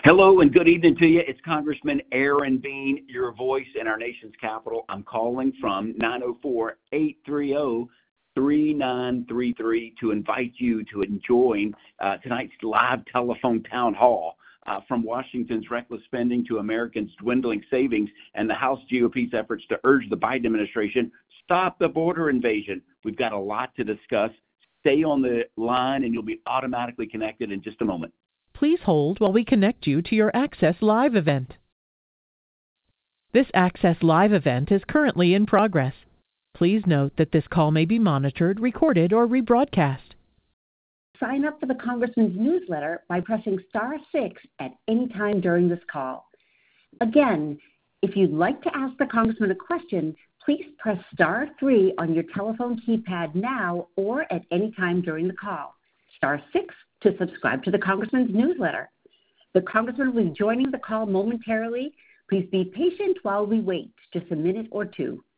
Hello and good evening to you. It's Congressman Aaron Bean, your voice in our nation's capital. I'm calling from 904-830-3933 to invite you to join tonight's live telephone town hall. From Washington's reckless spending to Americans' dwindling savings and the House GOP's efforts to urge the Biden administration, stop the border invasion. We've got a lot to discuss. Stay on the line and you'll be automatically connected in just a moment. Please hold while we connect you to your Access Live event. This Access Live event is currently in progress. Please note that this call may be monitored, recorded, or rebroadcast. Sign up for the Congressman's newsletter by pressing *6 at any time during this call. Again, if you'd like to ask the Congressman a question, please press *3 on your telephone keypad now or at any time during the call. *6 to subscribe to the Congressman's newsletter. The Congressman will be joining the call momentarily. Please be patient while we wait just a minute or two.